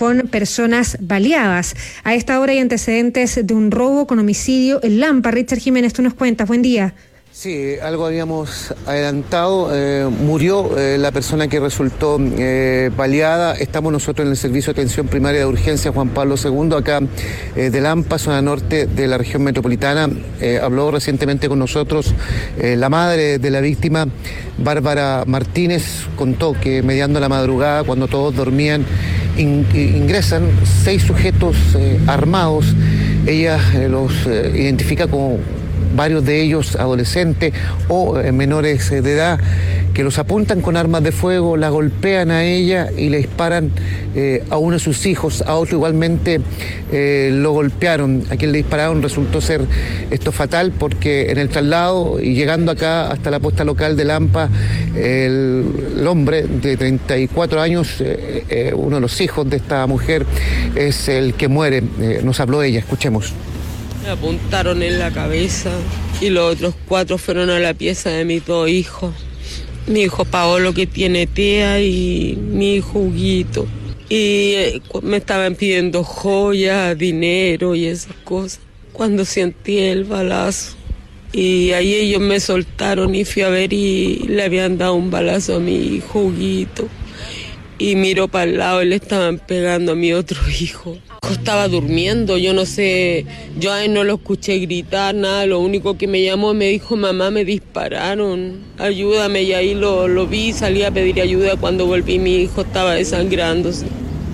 con personas baleadas. A esta hora hay antecedentes de un robo con homicidio en Lampa. Richard Jiménez, tú nos cuentas. Buen día. Sí, algo habíamos adelantado, murió la persona que resultó baleada. Estamos nosotros en el Servicio de Atención Primaria de Urgencia Juan Pablo II, acá de Lampa, zona norte de la región metropolitana. Habló recientemente con nosotros la madre de la víctima, Bárbara Martínez. Contó que mediando la madrugada, cuando todos dormían, ingresan 6 sujetos armados. Ella los identifica como varios de ellos adolescentes o menores de edad, que los apuntan con armas de fuego, la golpean a ella y le disparan a uno de sus hijos. A otro igualmente lo golpearon. A quien le dispararon resultó ser esto fatal, porque en el traslado y llegando acá hasta la posta local de Lampa, el hombre de 34 años, uno de los hijos de esta mujer, es el que muere. Nos habló ella, escuchemos. Me apuntaron en la cabeza y los otros 4 fueron a la pieza de mis 2 hijos. Mi hijo Paolo, que tiene TEA, y mi hijo Huguito. Y me estaban pidiendo joyas, dinero y esas cosas. Cuando sentí el balazo, y ahí ellos me soltaron y fui a ver y le habían dado un balazo a mi hijo Huguito. Y miró para el lado y le estaban pegando a mi otro hijo. Estaba durmiendo, yo no sé, yo a él no lo escuché gritar, nada. Lo único que me llamó, me dijo: mamá, me dispararon, ayúdame. Y ahí lo vi, salí a pedir ayuda. Cuando volví, mi hijo estaba desangrándose.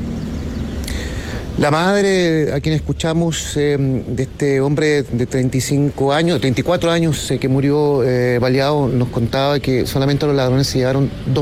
La madre, a quien escuchamos, de este hombre de 34 años que murió baleado, nos contaba que solamente los ladrones se llevaron 2